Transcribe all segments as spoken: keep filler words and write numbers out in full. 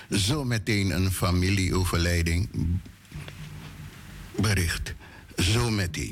Zometeen een familieoverlijding bericht. Zometeen.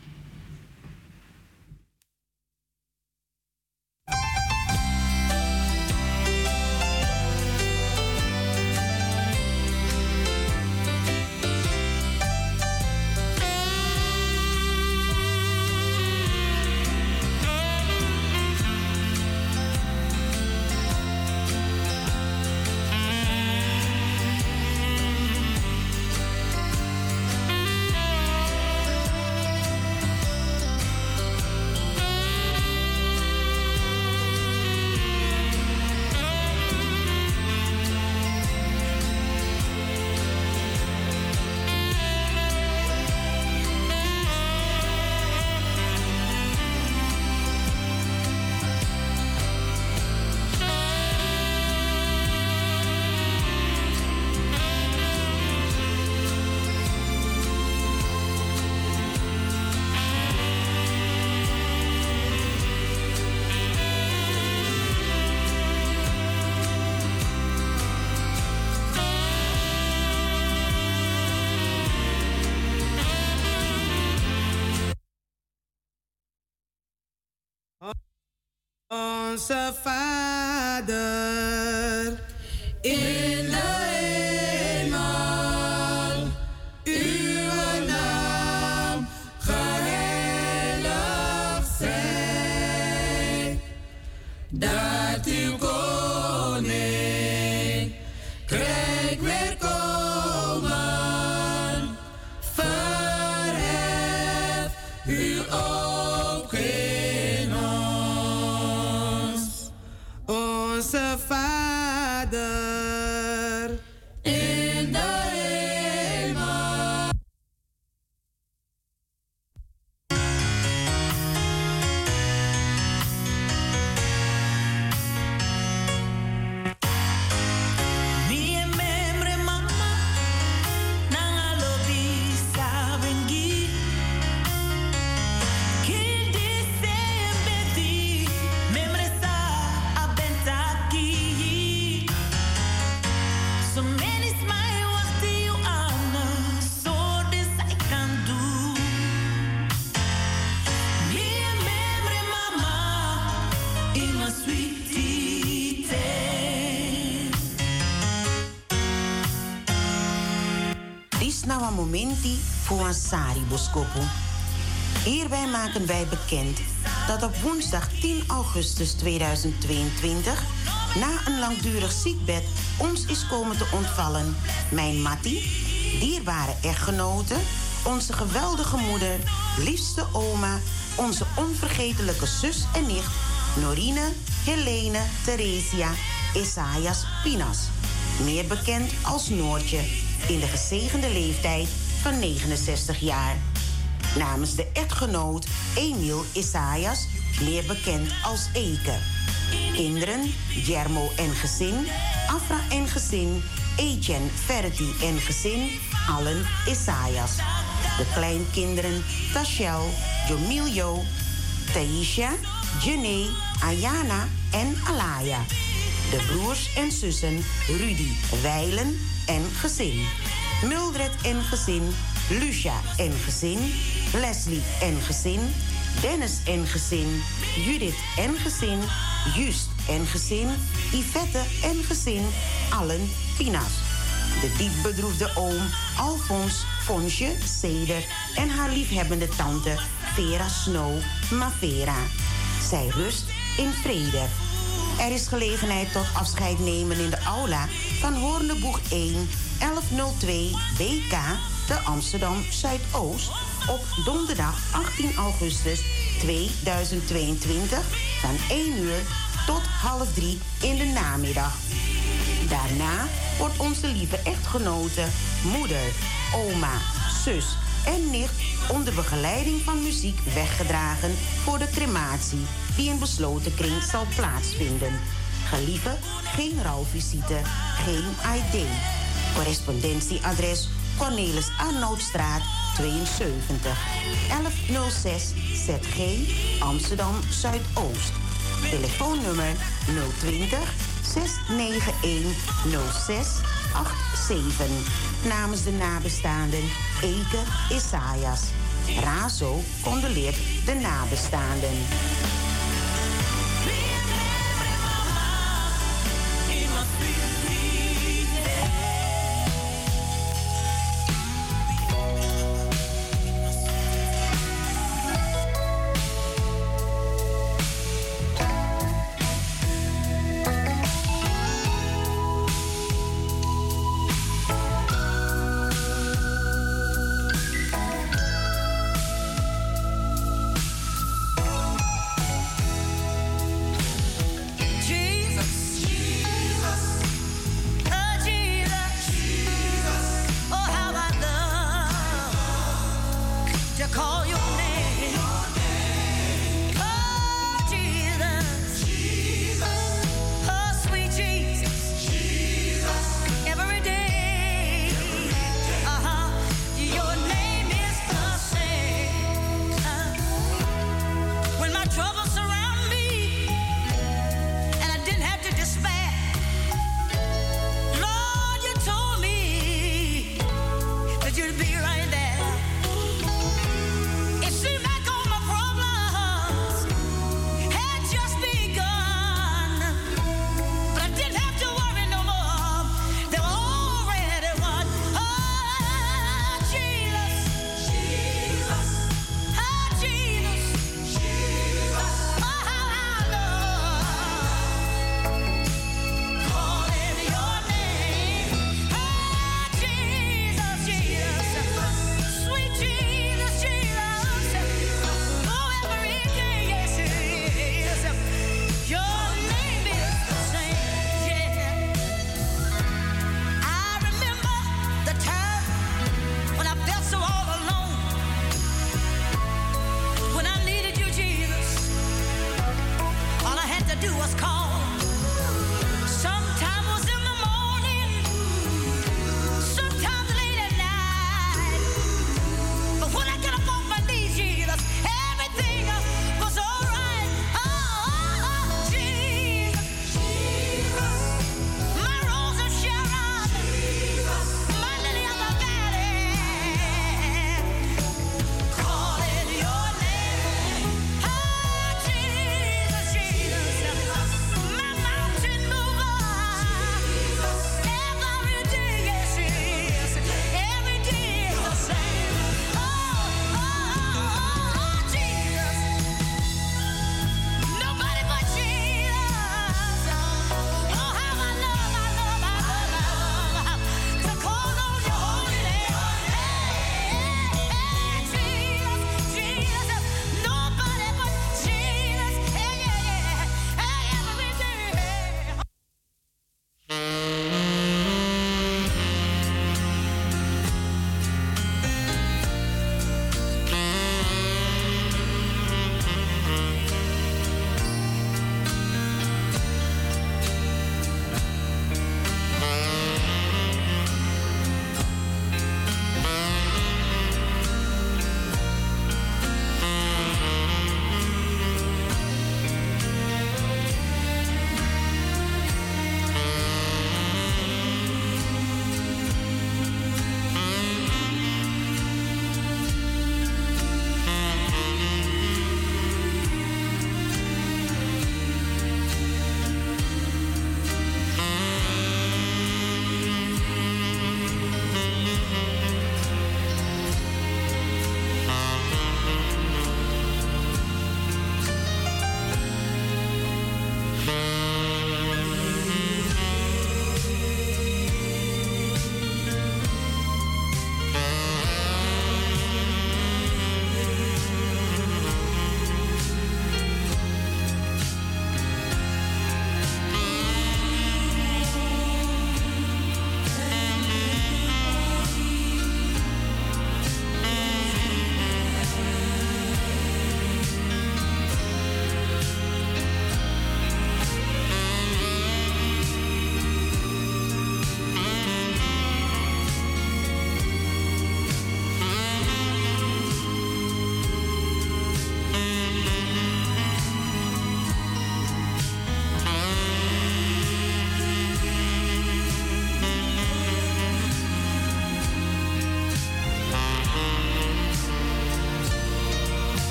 Onze Vader in de hemel, uw naam geheiligd zij, dat uw koninkrijk weer komen, verhef u ook in ons, onze Vader in de hemel. Mi membre mama nanga lobi sabengi kindi sembeti membre sa abentaki so many smile what you ana so this I can do mi membre mama in my sweetie Dis nou een momenti voor een Sari Boskopu. Hierbij maken wij bekend dat op woensdag tien augustus tweeduizend tweeëntwintig... na een langdurig ziekbed ons is komen te ontvallen mijn Mattie, dierbare echtgenote, onze geweldige moeder, liefste oma, onze onvergetelijke zus en nicht Norine, Helene, Theresia, Esaias Pinas. Meer bekend als Noortje, in de gezegende leeftijd van negenenzestig jaar. Namens de echtgenoot Emiel Esaias, meer bekend als Eke. Kinderen, Jermo en gezin, Afra en gezin, Etienne, Verity en gezin, allen Esaias. De kleinkinderen, Tachel, Jomilio, Taisha, Jenny, Ayana en Alaya. De broers en zussen, Rudy, Weilen en gezin. Mildred en gezin, Lucia en gezin, Leslie en gezin, Dennis en gezin, Judith en gezin, Just en gezin, Yvette en gezin, allen Pina's. De diep bedroefde oom, Alfons, Fonsje, Ceder en haar liefhebbende tante Vera Snow, Mavera. Zij rust in vrede. Er is gelegenheid tot afscheid nemen in de aula van Hoorneboeg één, elfhonderd twee B K, de Amsterdam Zuidoost, op donderdag achttien augustus tweeduizend tweeëntwintig van één uur tot half drie in de namiddag. Daarna wordt onze lieve echtgenote, moeder, oma, zus en nicht onder begeleiding van muziek weggedragen voor de crematie die in besloten kring zal plaatsvinden. Gelieve geen rouwvisite, geen I D. Correspondentieadres Cornelis Arnoudstraat tweeënzeventig, elfhonderd zes Z G, Amsterdam Zuidoost. Telefoonnummer nul twintig, zes negen een nul zes acht zeven. Namens de nabestaanden Eke Isaias. Razo condoleert de nabestaanden.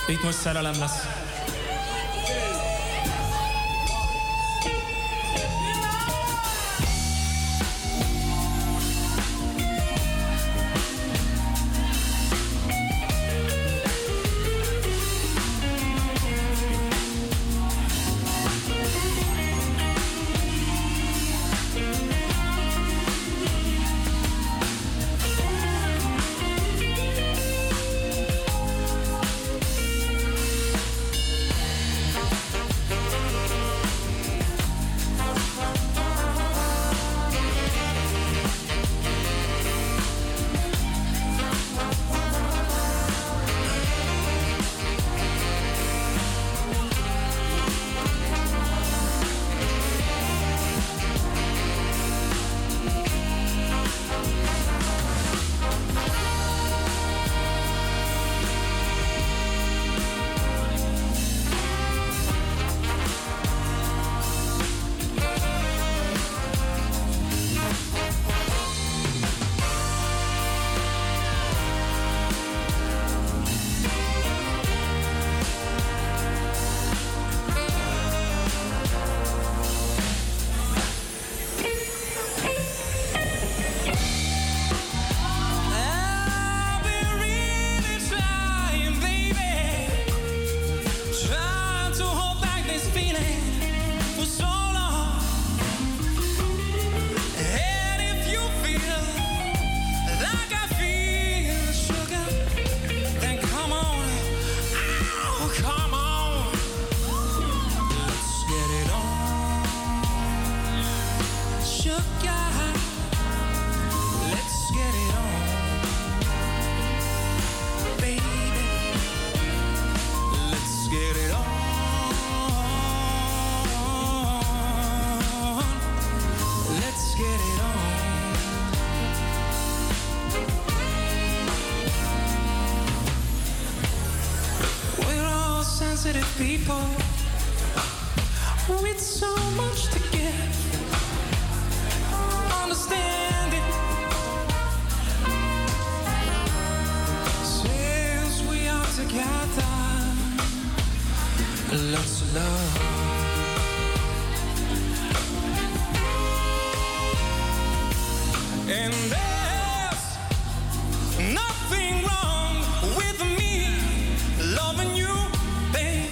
Ritmo Saralamlas. People with so much to give, understanding. Since we are together, let's love. And there's nothing wrong with me loving you, babe.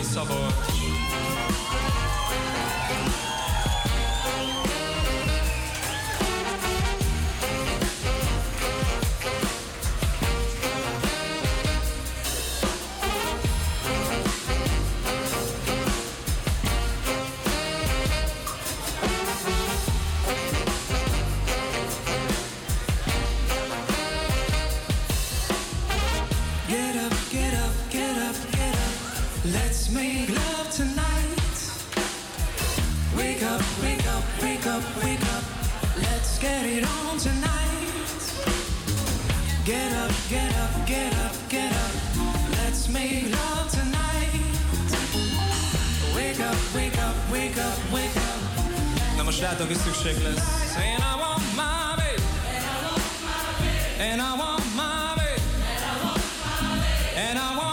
sabor. Get up, get up, get up, get up. Let's make love tonight. Wake up, wake up, wake up, wake up. Let's get it on tonight. Get up, get up, get up, get up. Let's make love tonight. Wake up, wake up, wake up, wake up. Na most látok, hogy szükség lesz. And I want my baby. And I want my baby. And I want